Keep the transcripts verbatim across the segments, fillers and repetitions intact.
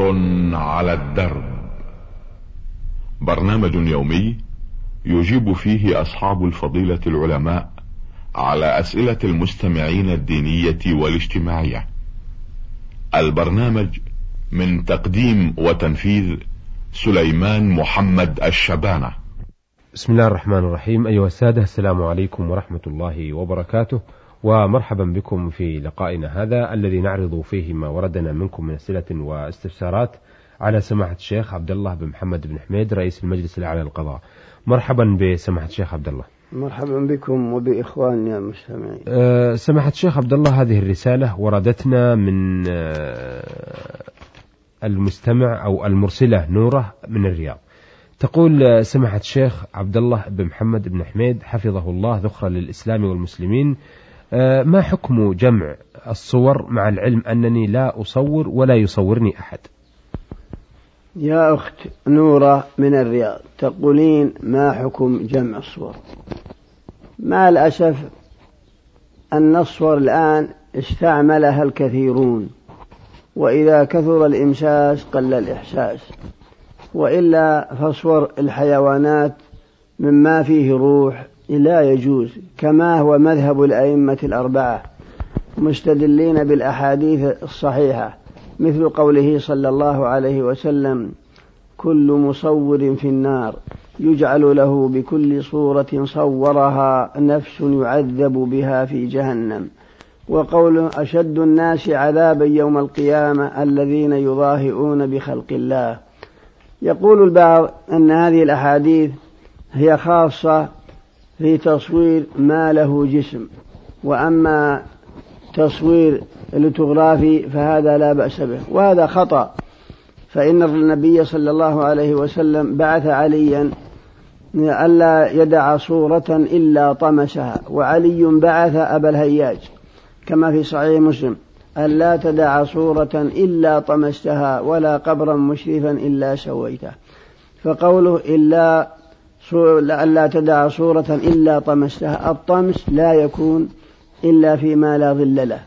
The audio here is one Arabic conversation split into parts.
نور على الدرب، برنامج يومي يجيب فيه أصحاب الفضيلة العلماء على أسئلة المستمعين الدينية والاجتماعية. البرنامج من تقديم وتنفيذ سليمان محمد الشبانة. بسم الله الرحمن الرحيم. أيها السادة، السلام عليكم ورحمة الله وبركاته، ومرحبا بكم في لقائنا هذا الذي نعرض فيه ما وردنا منكم من أسئلة واستفسارات على سماحة الشيخ عبد الله بن محمد بن حميد رئيس المجلس الأعلى للقضاء. مرحبا بسماحة الشيخ عبد الله. مرحبا بكم وبإخواننا المستمعين. أه سماحة الشيخ عبد الله، هذه الرسالة وردتنا من أه المستمع أو المرسلة نورة من الرياض. تقول سماحة الشيخ عبد الله بن محمد بن حميد حفظه الله ذخرا للإسلام والمسلمين، أه ما حكم جمع الصور مع العلم أنني لا أصور ولا يصورني أحد؟ يا أخت نورة من الرياض، تقولين ما حكم جمع الصور؟ مع الأسف أن الصور الآن استعملها الكثيرون، وإذا كثر الإمساس قل الإحساس، وإلا فصور الحيوانات مما فيه روح لا يجوز، كما هو مذهب الأئمة الأربعة مستدلين بالأحاديث الصحيحة، مثل قوله صلى الله عليه وسلم: كل مصور في النار يجعل له بكل صورة صورها نفس يعذب بها في جهنم. وقوله: أشد الناس عذابا يوم القيامة الذين يضاهئون بخلق الله. يقول البعض أن هذه الأحاديث هي خاصة في تصوير ما له جسم، وأما تصوير الليتوغرافي فهذا لا بأس به، وهذا خطأ، فإن النبي صلى الله عليه وسلم بعث عليا ألا يدع صورة إلا طمسها، وعلي بعث أبا الهياج كما في صحيح مسلم: ألا تدع صورة إلا طمستها ولا قبرا مشرفا إلا سويته. فقوله إلا ألا تدع صورة إلا طمستها، الطمس لا يكون إلا فيما لا ظل له،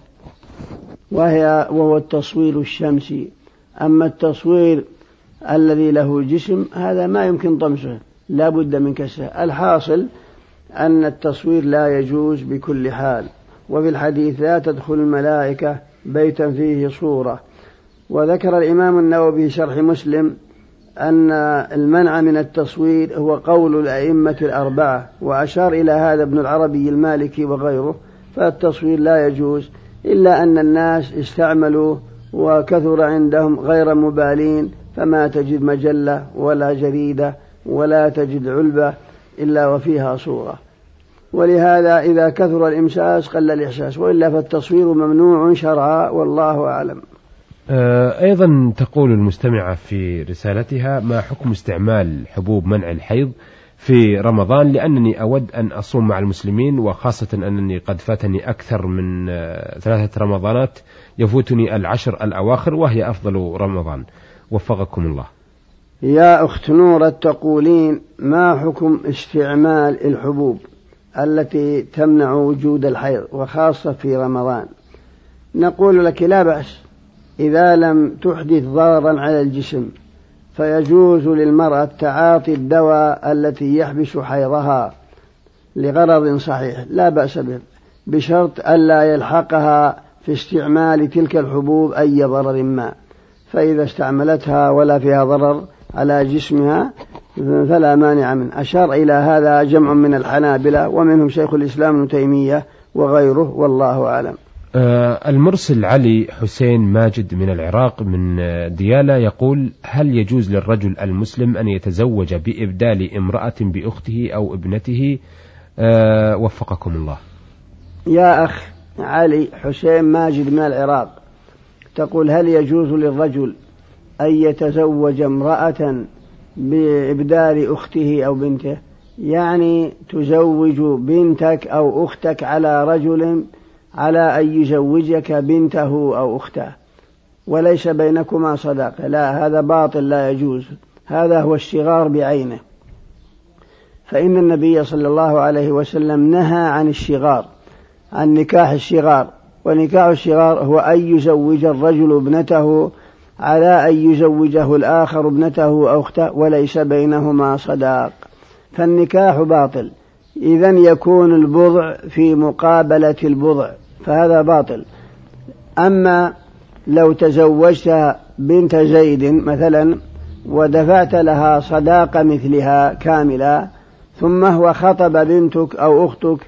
وهي وهو التصوير الشمسي. أما التصوير الذي له جسم هذا ما يمكن طمسه، لا بد من كسره. الحاصل أن التصوير لا يجوز بكل حال. وفي الحديث: لا تدخل الملائكة بيتا فيه صورة. وذكر الإمام النووي في شرح مسلم أن المنع من التصوير هو قول الأئمة الأربعة، وأشار إلى هذا ابن العربي المالكي وغيره، فالتصوير لا يجوز، إلا أن الناس استعملوا وكثر عندهم غير مبالين، فما تجد مجلة ولا جريدة ولا تجد علبة إلا وفيها صورة، ولهذا إذا كثر الإمساس قل الإحساس، وإلا فالتصوير ممنوع شرعا، والله أعلم. أيضا تقول المستمعة في رسالتها: ما حكم استعمال حبوب منع الحيض في رمضان، لأنني أود أن أصوم مع المسلمين، وخاصة أنني قد فاتني أكثر من ثلاثة رمضانات يفوتني العشر الأواخر وهي أفضل رمضان، وفقكم الله. يا أخت نورة، تقولين ما حكم استعمال الحبوب التي تمنع وجود الحيض وخاصة في رمضان؟ نقول لك لا بأس إذا لم تحدث ضررا على الجسم، فيجوز للمرأة تعاطي الدواء التي يحبس حيضها لغرض صحيح، لا بأس به، بشرط ألا يلحقها في استعمال تلك الحبوب أي ضرر ما. فإذا استعملتها ولا فيها ضرر على جسمها فلا مانع منه. أشار إلى هذا جمع من الحنابلة، ومنهم شيخ الإسلام ابن تيمية وغيره، والله أعلم. المرسل علي حسين ماجد من العراق من ديالى يقول: هل يجوز للرجل المسلم أن يتزوج بإبدال امرأة بأخته أو ابنته؟ أه وفقكم الله. يا أخ علي حسين ماجد من العراق، تقول: هل يجوز للرجل أن يتزوج امرأة بإبدال أخته أو بنته؟ يعني تزوج بنتك أو أختك على رجل على أن يزوجك بنته أو أخته، وليس بينكما صداقة، لا، هذا باطل، لا يجوز، هذا هو الشغار بعينه. فإن النبي صلى الله عليه وسلم نهى عن الشغار، عن نكاح الشغار، ونكاح الشغار هو أن يزوج الرجل ابنته على أن يزوجه الآخر ابنته أو أخته وليس بينهما صداق، فالنكاح باطل. إذن يكون البضع في مقابلة البضع، فهذا باطل. أما لو تزوجت بنت زيد مثلا ودفعت لها صداق مثلها كاملة، ثم هو خطب بنتك أو أختك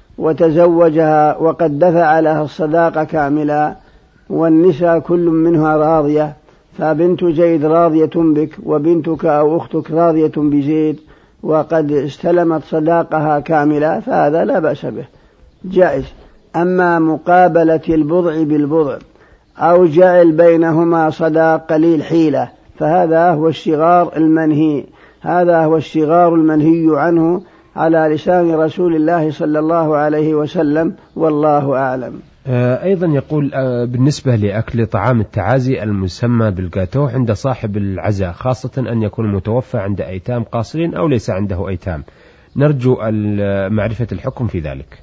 وتزوجها وقد دفع لها الصداق كاملة والنساء كل منها راضية، فبنت زيد راضية بك وبنتك أو أختك راضية بزيد وقد استلمت صداقها كاملة، فهذا لا بأس به، جائز. أما مقابلة البضع بالبضع أو جعل بينهما صداق قليل حيلة، فهذا هو الشغار المنهي، هذا هو الشغار المنهي عنه على لسان رسول الله صلى الله عليه وسلم، والله أعلم. أيضا يقول بالنسبة لأكل طعام التعازي المسمى بالجاتوه عند صاحب العزاء، خاصة أن يكون المتوفى عند أيتام قاصرين أو ليس عنده أيتام، نرجو معرفة الحكم في ذلك.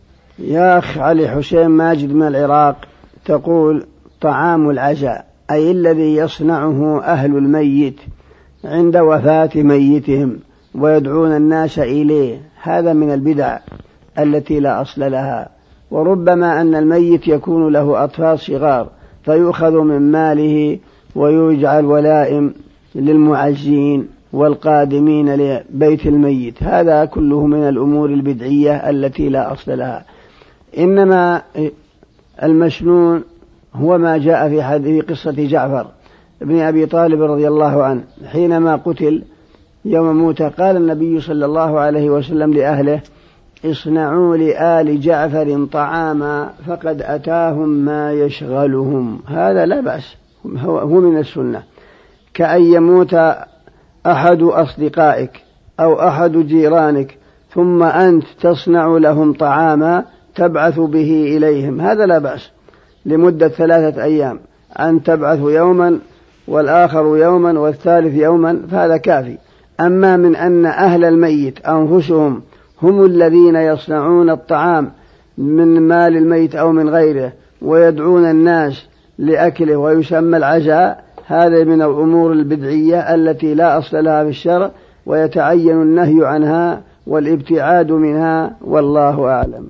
يا أخ علي حسين ماجد من العراق تقول طعام العزاء أي الذي يصنعه أهل الميت عند وفاة ميتهم ويدعون الناس إليه، هذا من البدع التي لا أصل لها. وربما أن الميت يكون له أطفال صغار فيؤخذ من ماله ويجعل ولائم للمعزين والقادمين لبيت الميت، هذا كله من الأمور البدعية التي لا أصل لها. إنما المسنون هو ما جاء في حديث قصة جعفر ابن أبي طالب رضي الله عنه حينما قتل يوم موته، قال النبي صلى الله عليه وسلم لأهله اصنعوا لآل جعفر طعاما فقد أتاهم ما يشغلهم، هذا لا بأس، هو من السنة. كأن يموت أحد أصدقائك أو أحد جيرانك ثم أنت تصنع لهم طعاما تبعث به إليهم، هذا لا بأس، لمدة ثلاثة أيام، أن تبعث يوما والآخر يوما والثالث يوما، فهذا كافي. أما من أن أهل الميت أنفسهم هم الذين يصنعون الطعام من مال الميت أو من غيره ويدعون الناس لأكله ويسمى العزاء، هذا من الأمور البدعية التي لا أصل لها في الشرع، ويتعين النهي عنها والابتعاد منها، والله أعلم.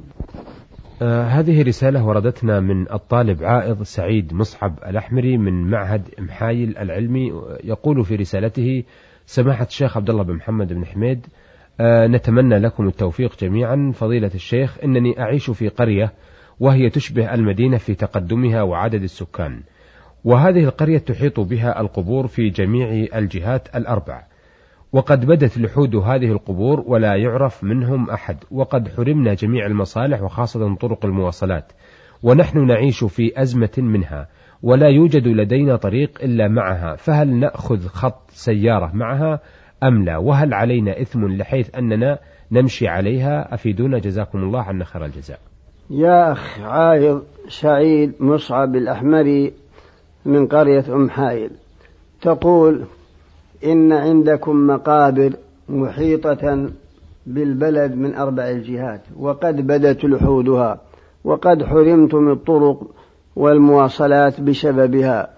آه هذه رسالة وردتنا من الطالب عائض سعيد مصعب الأحمري من معهد محايل العلمي، يقول في رسالته: سماحة الشيخ عبد الله بن محمد بن حميد، آه نتمنى لكم التوفيق جميعا. فضيلة الشيخ، إنني أعيش في قرية وهي تشبه المدينة في تقدمها وعدد السكان، وهذه القرية تحيط بها القبور في جميع الجهات الأربع، وقد بدت لحود هذه القبور ولا يعرف منهم أحد، وقد حرمنا جميع المصالح وخاصة طرق المواصلات، ونحن نعيش في أزمة منها ولا يوجد لدينا طريق إلا معها، فهل نأخذ خط سيارة معها أم لا؟ وهل علينا إثم لحيث أننا نمشي عليها؟ أفيدونا جزاكم الله عنا خير الجزاء. يا أخ عائض سعيد مصعب الأحمري من قرية أم حائل، تقول إن عندكم مقابر محيطة بالبلد من أربع الجهات وقد بدت لحودها وقد حرمتم الطرق والمواصلات بسببها.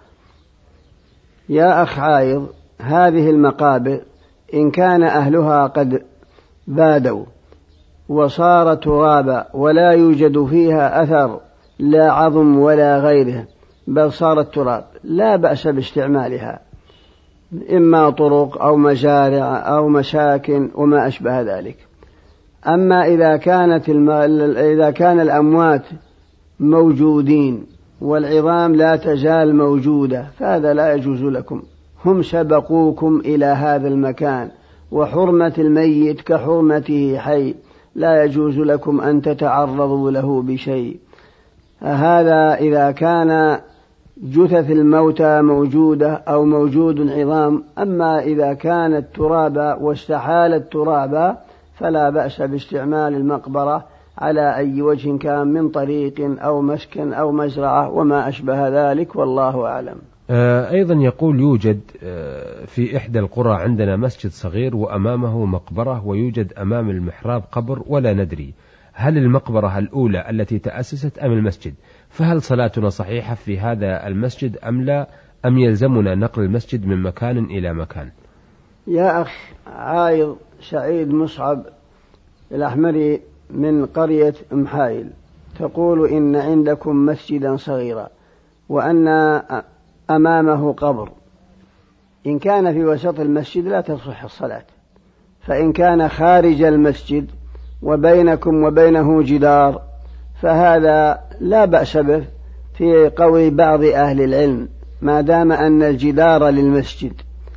يا أخ عائض، هذه المقابر إن كان أهلها قد بادوا وصار ترابا ولا يوجد فيها أثر لا عظم ولا غيره بل صارت تراب، لا بأس باستعمالها، إما طرق أو مزارع أو مساكن وما أشبه ذلك. أما إذا كانت الم... إذا كان الأموات موجودين والعظام لا تزال موجودة فهذا لا يجوز لكم، هم سبقوكم إلى هذا المكان، وحرمة الميت كحرمته حي، لا يجوز لكم أن تتعرضوا له بشيء. هذا إذا كان جثث الموتى موجودة أو موجود عظام. أما إذا كانت ترابا واستحالت ترابا فلا بأس باستعمال المقبرة على أي وجه كان من طريق أو مسكن أو مزرعة وما أشبه ذلك، والله أعلم. أيضا يقول يوجد في إحدى القرى عندنا مسجد صغير وأمامه مقبرة، ويوجد أمام المحراب قبر ولا ندري هل المقبرة الأولى التي تأسست أم المسجد، فهل صلاتنا صحيحة في هذا المسجد أم لا؟ أم يلزمنا نقل المسجد من مكان إلى مكان؟ يا أخ عايض سعيد مصعب الأحمري من قرية محايل، تقول إن عندكم مسجدا صغيرا وأن أمامه قبر، إن كان في وسط المسجد لا تصح الصلاة، فإن كان خارج المسجد وبينكم وبينه جدار فهذا لا بأس به في قول بعض أهل العلم، ما دام أن الجدار للمسجد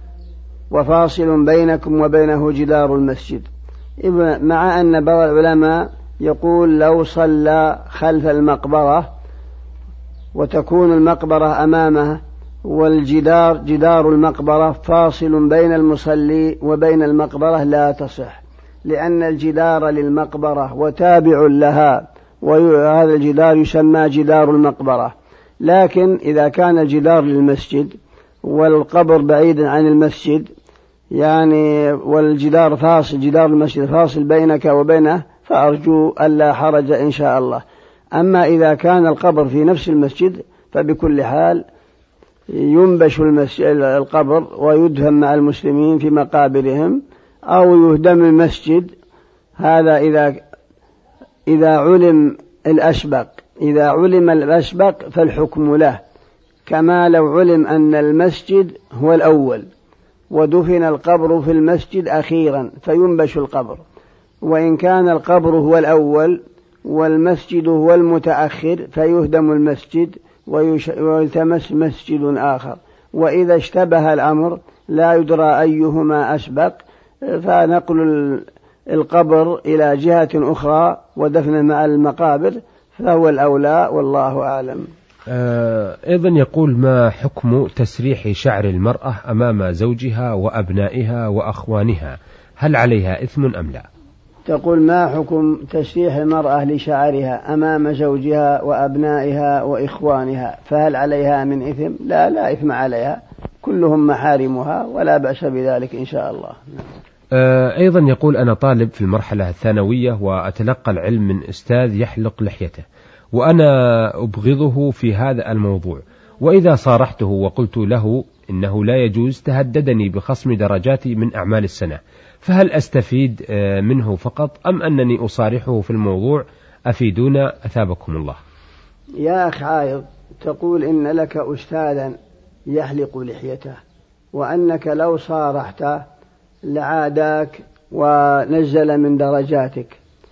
وفاصل بينكم وبينه جدار المسجد، مع أن بعض العلماء يقول لو صلى خلف المقبرة وتكون المقبرة أمامه والجدار جدار المقبرة فاصل بين المصلي وبين المقبرة لا تصح، لأن الجدار للمقبرة وتابع لها، وهذا الجدار يسمى جدار المقبرة. لكن إذا كان الجدار للمسجد والقبر بعيد عن المسجد يعني والجدار فاصل جدار المسجد فاصل بينك وبينه فأرجو ألا حرج إن شاء الله. أما إذا كان القبر في نفس المسجد فبكل حال ينبش القبر ويدفن مع المسلمين في مقابرهم أو يهدم المسجد، هذا إذا إذا علم الأسبق إذا علم الأسبق فالحكم له، كما لو علم أن المسجد هو الأول ودفن القبر في المسجد أخيرا فينبش القبر، وإن كان القبر هو الأول والمسجد هو المتأخر فيهدم المسجد ويلتمس مسجد آخر. وإذا اشتبه الأمر لا يدرى أيهما أسبق فنقل القبر إلى جهة أخرى ودفن مع المقابر فهو الأولى والله أعلم. أيضا يقول ما حكم تسريح شعر المرأة أمام زوجها وأبنائها وأخوانها، هل عليها إثم أم لا؟ تقول ما حكم تسريح المرأة لشعرها أمام زوجها وأبنائها وإخوانها، فهل عليها من إثم؟ لا لا إثم عليها، كلهم محارمها ولا بأس بذلك إن شاء الله. أيضا يقول أنا طالب في المرحلة الثانوية وأتلقى العلم من أستاذ يحلق لحيته وأنا أبغضه في هذا الموضوع، وإذا صارحته وقلت له إنه لا يجوز تهددني بخصم درجاتي من أعمال السنة، فهل أستفيد منه فقط أم أنني أصارحه في الموضوع؟ أفيدونا أثابكم الله. يا أخ عايض تقول إن لك أستاذا يحلق لحيته وأنك لو صارحته لعاداك ونزل من درجاتك،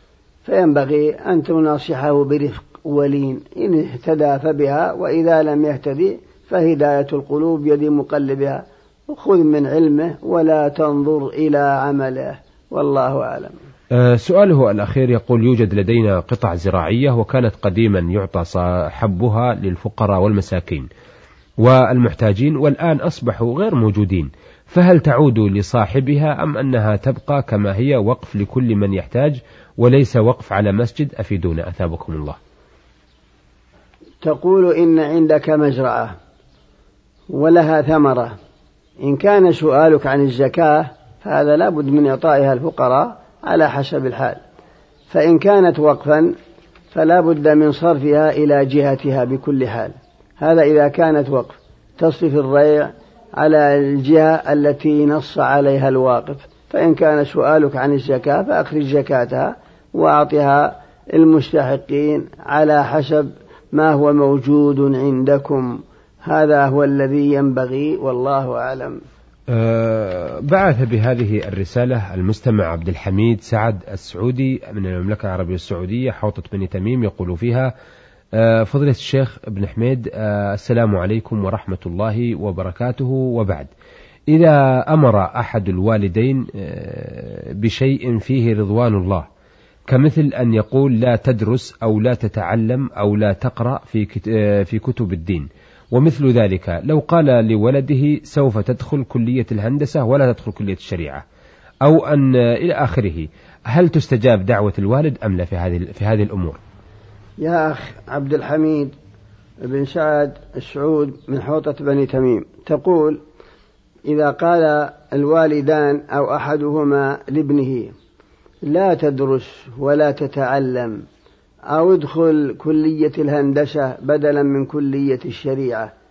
فينبغي أن تناصحه برفق ولين، إن اهتدى فبها وإذا لم يهتدي فهداية القلوب يد مقلبها، وخذ من علمه ولا تنظر إلى عمله والله أعلم. أه سؤاله الأخير يقول يوجد لدينا قطع زراعية وكانت قديما يعطى صاحبها للفقراء والمساكين والمحتاجين والآن أصبحوا غير موجودين، فهل تعود لصاحبها أم أنها تبقى كما هي وقف لكل من يحتاج وليس وقف على مسجد؟ أفيدونا أثابكم الله. تقول إن عندك مزرعة ولها ثمرة، إن كان سؤالك عن الزكاة فهذا لا بد من إعطائها الفقراء على حسب الحال، فإن كانت وقفا فلا بد من صرفها إلى جهتها بكل حال، هذا إذا كانت وقف تصرف الريع على الجهة التي نص عليها الواقف. فإن كان سؤالك عن الزكاة فأخرج زكاتها وأعطها المستحقين على حسب ما هو موجود عندكم، هذا هو الذي ينبغي والله أعلم. أه بعث بهذه الرسالة المستمع عبد الحميد سعد السعودي من المملكة العربية السعودية حوطة بني تميم، يقول فيها أه فضيلة الشيخ ابن حميد أه السلام عليكم ورحمة الله وبركاته، وبعد، إذا أمر أحد الوالدين أه بشيء فيه رضوان الله كمثل أن يقول لا تدرس أو لا تتعلم أو لا تقرأ في في كتب الدين ومثل ذلك، لو قال لولده سوف تدخل كلية الهندسة ولا تدخل كلية الشريعة أو أن إلى آخره، هل تستجاب دعوة الوالد أم لا في هذه في هذه الأمور؟ يا أخ عبد الحميد بن سعد السعود من حوطة بني تميم، تقول إذا قال الوالدان أو أحدهما لابنه لا تدرس ولا تتعلم أو ادخل كلية الهندسة بدلا من كلية الشريعة،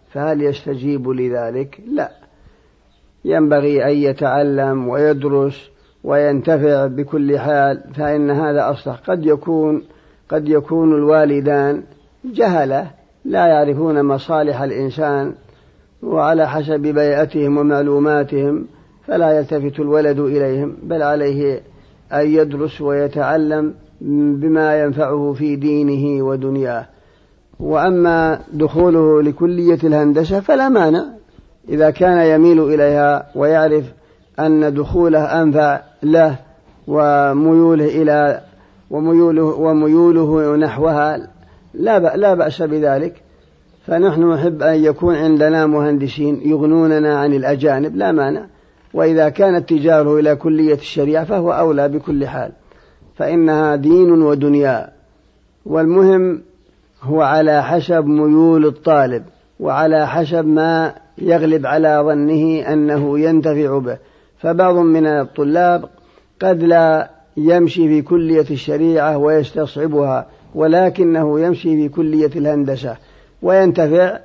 فهل يستجيب لذلك؟ لا، ينبغي أن يتعلم ويدرس وينتفع بكل حال، فإن هذا أصلح. قد يكون قد يكون الوالدان جهلة لا يعرفون مصالح الإنسان وعلى حسب بيئتهم ومعلوماتهم فلا يلتفت الولد إليهم، بل عليه أن يدرس ويتعلم بما ينفعه في دينه ودنياه. وأما دخوله لكلية الهندسة فلا مانع إذا كان يميل إليها ويعرف أن دخوله أنفع له وميوله إلى وميوله, وميوله نحوها لا لا بأس بذلك. فنحن نحب أن يكون عندنا مهندسين يغنوننا عن الأجانب، لا مانع. وإذا كان اتجاهه إلى كلية الشريعة فهو أولى بكل حال، فإنها دين ودنيا. والمهم هو على حسب ميول الطالب وعلى حسب ما يغلب على ظنه أنه ينتفع به. فبعض من الطلاب قد لا يمشي في كلية الشريعة ويستصعبها، ولكنه يمشي في كلية الهندسة وينتفع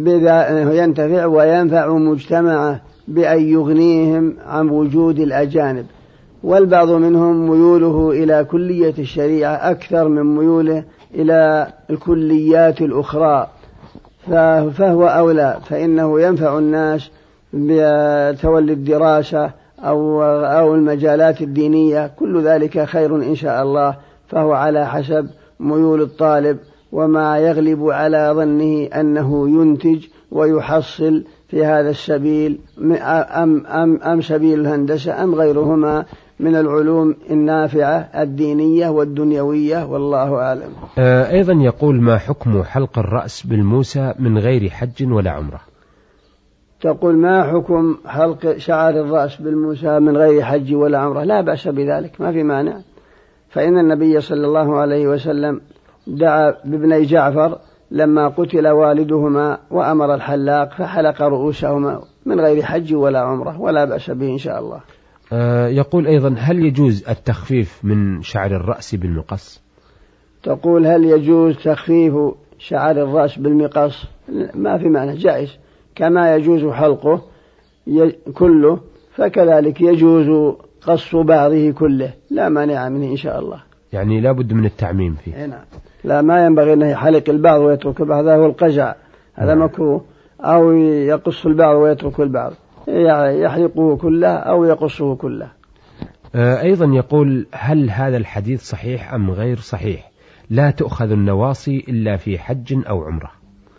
ينتفع وينفع مجتمعه بأن يغنيهم عن وجود الأجانب. والبعض منهم ميوله إلى كلية الشريعة أكثر من ميوله إلى الكليات الأخرى، فهو أولى، فإنه ينفع الناس بتولي الدراسة أو أو المجالات الدينية، كل ذلك خير إن شاء الله. فهو على حسب ميول الطالب وما يغلب على ظنه أنه ينتج ويحصل في هذا السبيل أم, أم, أم سبيل الهندسة أم غيرهما من العلوم النافعة الدينية والدنيوية، والله أعلم. أيضا يقول: ما حكم حلق الرأس بالموسى من غير حج ولا عمرة؟ تقول ما حكم حلق شعر الرأس بالموسى من غير حج ولا عمرة؟ لا بأس بذلك، ما في مانع. فإن النبي صلى الله عليه وسلم دعا بابني جعفر لما قتل والدهما وأمر الحلاق فحلق رؤوسهما من غير حج ولا عمرة، ولا بأس به إن شاء الله. أه يقول أيضا: هل يجوز التخفيف من شعر الرأس بالمقص؟ تقول هل يجوز تخفيف شعر الرأس بالمقص؟ ما في معنى، جائز. كما يجوز حلقه كله فكذلك يجوز قص بعضه كله، لا مانع منه إن شاء الله. يعني لا بد من التعميم فيه. هنا لا، ما ينبغي أن يحلق البعض ويترك البعض، هذا هو القزع، هذا مكروه. أو يقص البعض ويترك البعض، يحلقه كله أو يقصه كله. أيضا يقول: هل هذا الحديث صحيح أم غير صحيح؟ لا تؤخذ النواصي إلا في حج أو عمرة.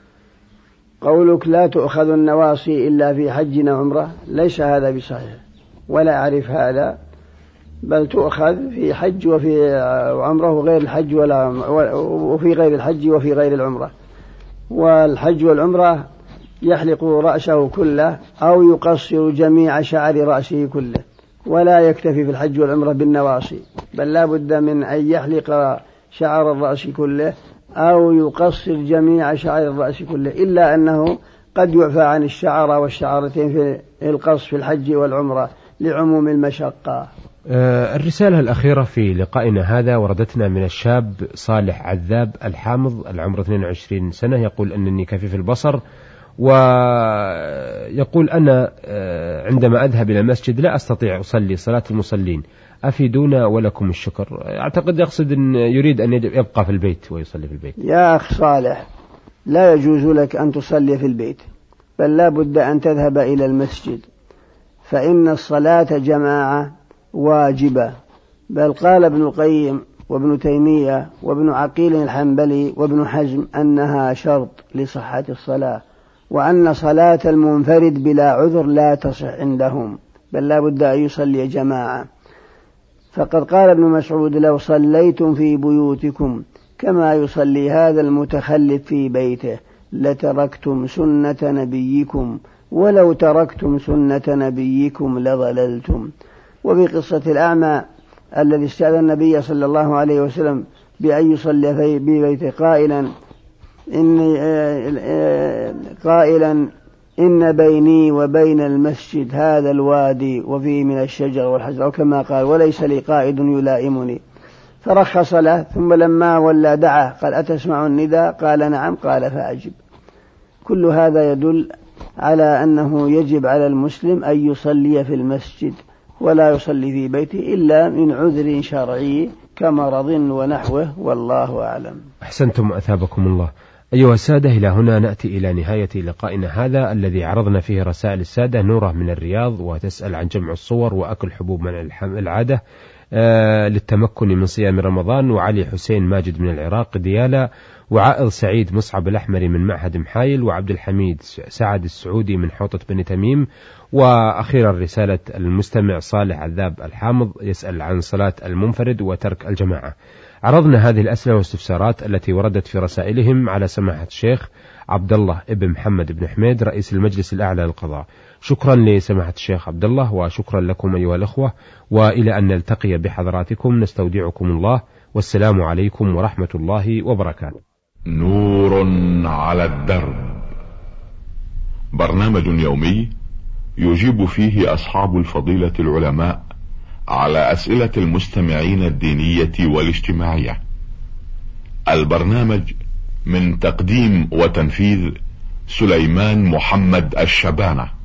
قولك لا تؤخذ النواصي إلا في حج أو عمرة ليس هذا بصحيح، ولا أعرف هذا، بل تؤخذ في حج وفي عمرة وغير الحج ولا وفي غير الحج وفي غير العمرة. والحج والعمرة يحلق رأسه كله أو يقصر جميع شعر رأسه كله، ولا يكتفي في الحج والعمرة بالنواصي، بل لا بد من أن يحلق شعر الرأس كله أو يقصر جميع شعر الرأس كله، إلا أنه قد يعفى عن الشعر والشعرتين في القص في الحج والعمرة لعموم المشقة. الرسالة الأخيرة في لقائنا هذا وردتنا من الشاب صالح عذاب الحامض العمر اثنين وعشرين سنة، يقول أنني كفيف البصر، ويقول أنا عندما أذهب إلى المسجد لا أستطيع أصلي صلاة المصلين، أفيدونا ولكم الشكر. أعتقد يقصد أن يريد أن يبقى في البيت ويصلي في البيت. يا أخ صالح، لا يجوز لك أن تصلي في البيت، بل لا بد أن تذهب إلى المسجد، فإن الصلاة جماعة واجبة. بل قال ابن القيم وابن تيمية وابن عقيل الحنبلي وابن حزم أنها شرط لصحة الصلاة، وأن صلاة المنفرد بلا عذر لا تصح عندهم، بل لا بد أن يصلي جماعة. فقد قال ابن مسعود: لو صليتم في بيوتكم كما يصلي هذا المتخلف في بيته لتركتم سنة نبيكم، ولو تركتم سنة نبيكم لضللتم. وفي قصة الأعمى الذي استأذن النبي صلى الله عليه وسلم بأن يصلي في بيته قائلا إن قائلا إن بيني وبين المسجد هذا الوادي وفيه من الشجر والحجر، أو كما قال: وليس لي قائد يلائمني. فرخص له، ثم لما ولى دعا قال: أتسمع النداء؟ قال: نعم. قال: فأجب. كل هذا يدل على أنه يجب على المسلم أن يصلي في المسجد ولا يصلي في بيته إلا من عذر شرعي كمرض ونحوه، والله أعلم. أحسنتم أثابكم الله. أيها السادة، إلى هنا نأتي إلى نهاية لقائنا هذا الذي عرضنا فيه رسائل السادة. نورة من الرياض وتسأل عن جمع الصور وأكل حبوب منع العادة آه للتمكن من صيام رمضان، وعلي حسين ماجد من العراق ديالى، وعائض سعيد مصعب الأحمري من معهد محايل، وعبد الحميد سعد السعودي من حوطة بني تميم. وأخيرا رسالة المستمع صالح عذاب الحامض يسأل عن صلاة المنفرد وترك الجماعة. عرضنا هذه الأسئلة والاستفسارات التي وردت في رسائلهم على سماحة الشيخ عبد الله ابن محمد بن حميد رئيس المجلس الأعلى للقضاء. شكرا لسماحة الشيخ عبد الله، وشكرا لكم أيها الأخوة، وإلى أن نلتقي بحضراتكم نستودعكم الله، والسلام عليكم ورحمة الله وبركاته. نور على الدرب، برنامج يومي يجيب فيه أصحاب الفضيلة العلماء على أسئلة المستمعين الدينية والاجتماعية. البرنامج من تقديم وتنفيذ سليمان محمد الشبانة.